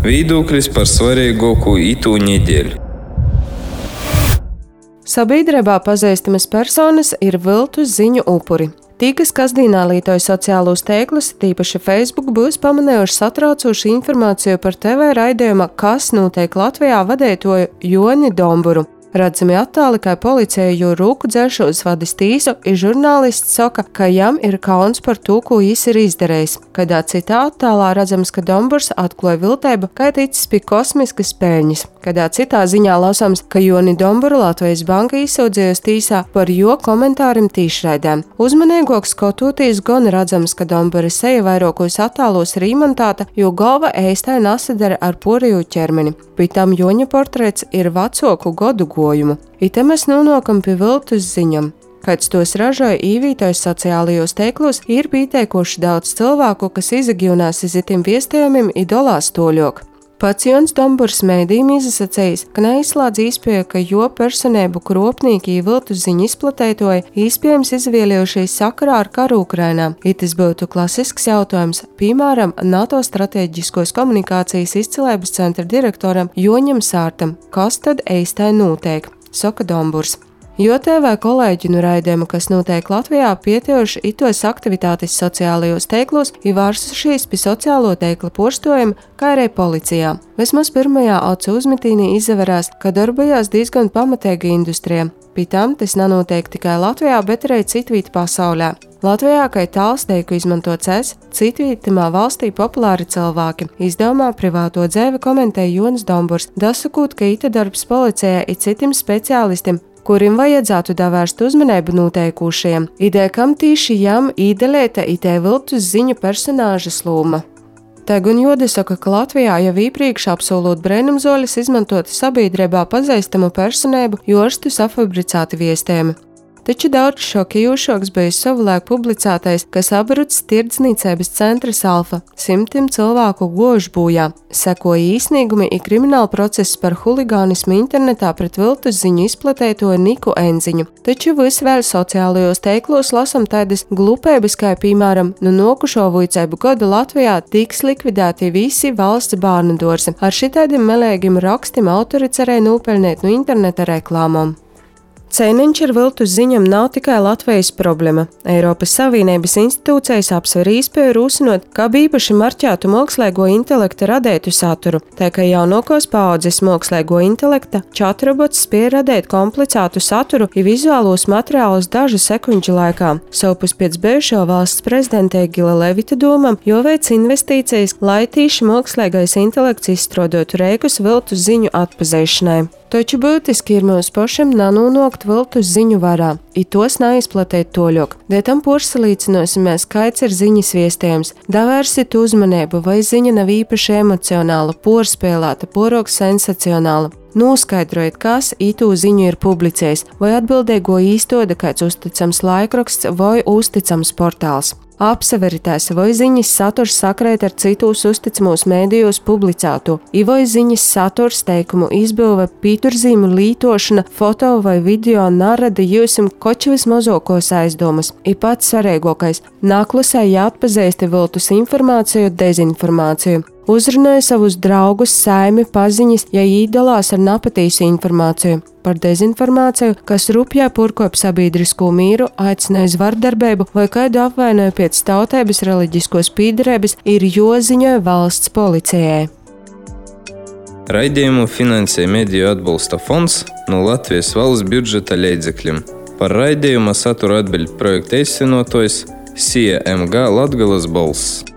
Viedoklis par svarīgāko itū nedēļu. Sabiedrībā pazīstamas personas ir viltus ziņu upuri. Tī, kas kasdīnā lietoja sociālos tīklus, tīpaši Facebook, būs pamanījuši satraucošu informāciju par TV raidījuma Kas notiek Latvijā vadītāju Joni Domburu. Redzami attāli, kā policija jū rūku dzeršos vadis tīsu, i žurnālists saka, ka jam ir kauns par to, ko jis ir izdarējis. Kādā citā attālā redzams, ka Domburs atklāja vilteibu, kā ticis pie kosmiskas peļņas. Kādā citā ziņā lasāms, ka Joni Domburu Latvijas banka izsūdzējusi tīsā par jo komentārim tīšraidēm. Uzmanīgāks skatoties gan redzams, ka Dombura seja vairākos attālos ir īmantāta, jo galva ēstai nesadara ar poriju ķermeni. Pēc tam Joņa portrets ir vecāku godu gojumu. Ite mēs nonākam pie viltus ziņam. Kāds tos ražoja īvītojis sociālajos tīklos, ir pieteikuši daudz cilvēku, kas izagyunās iz itim viestējumiem idolās toļok. Pats Jons Domburs mēdījiem izsacījis, ka neizslēdz iespēju, ka jo personību kropnīki viltus ziņu izplatētoja iespējams izvēlējušies sakarā ar karu Ukrainā. Itis būtu klasisks jautājums, piemēram, NATO strateģiskos komunikācijas izcilības centra direktoram Joņam Sārtam, kas tad īstai notiek, saka Domburs. Jo TV kolēģi nu raidījumu, kas notiek Latvijā, pietieši itos aktivitātes sociālajos tīklos, ir vērsušies pie sociālo tīkla porstojuma, kā arī policijā. Vismaz pirmajā acu uzmetīnī izavērās, ka darbojās diezgan pamatīga industrija. Pie tam tas nenotiek tikai Latvijā, bet arī citviet pasaulē. Latvijā, kā tāls teiku izmantots citvietamā valstī populāri cilvēki. Izdevumā privāto dzēvi komentēja Jons Domburs, dasakot, ka ita darbs policijai ir citim speciālistim, kurim vajadzētu davērst uzmanību noteikušajiem, ideja, kam tīši jam īdelēta itē viltus ziņu personāžas loma. Tā gan jodasaka, ka Latvijā jau iepriekš apsolūt brēnumzoļus izmantot sabiedrībā pazīstamu personību jorstu safabricēti viestējumi. Taču daudz šokējošāks bija savulaik publicētais, kas abruts tirdzniecības centrs Alfa, 100 cilvēku gož bojā. Sekoja īsnīgumi i krimināla process par huligānismu internetā pret viltus ziņu izplatētoju Niku Enziņu. Taču visvēl sociālajos tīklos lasam tādas glupības, kā piemēram, nokušo vuicēbu gadu Latvijā tiks likvidēti visi valsts bērnu dārzi. Ar šitādiem melēgiem rakstiem autori cerēja nopelnīt no interneta reklāmām. Cēniņš ar viltus ziņam nav tikai Latvijas problēma. Eiropas Savienības institūcijas apsver iespēju rūsinot, kā īpaši marķētu mākslīgo intelekta radētu saturu, tā kā jaunākos paaudzes mākslīgo intelekta chatrobots spēj radīt komplicētu saturu un vizuālos materiālus dažu sekundžu laikā. Savpus pēc bijušo valsts prezidenta Egila Levita domam, jo veic investīcijas, lai tīši mākslīgais intelekts izstrādātu rēkus viltus ziņu atpazīšanai. Taču būtiski ir mums pašam nanonākt viltus ziņu varā, i tos neizplatēt toļok. Dēļ porsalīcinosimies, kāds ir ziņas viestējums, davērsit uzmanību, vai ziņa nav īpaši emocionāla, porspēlēta, porok sensacionāla. Noskaidrojiet, kas itū ziņu ir publicējis, vai atbildēgo īstoda kāds uzticams laikraksts vai uzticams portāls. Apsaveritēs, vai ziņas saturs sakrēt ar citos uzticamos mēdījos publicēto, vai ziņas saturs teikumu izbūve, pīturzīmu lītošana, foto vai video narada jūsim koči vismazākos aizdomas. I pats svarīgākais – nāklusē jāatpazīsti viltus informāciju, dezinformāciju. Uzrunāja savus draugus, saimi, paziņas, ja īdalās ar nepatīsu informāciju. Par dezinformāciju, kas rupjā purkop sabiedrisko mīru, aicināja uz vardarbību vai kādu apvainoja pēc tautības reliģiskos pīderības, ir joziņoja valsts policijai. Raidījumu finansē Mediju atbalsta fonds no Latvijas valsts budžeta līdzekļiem. Par raidījuma satura atbild projekta īstenotājs CMG Latgales balss.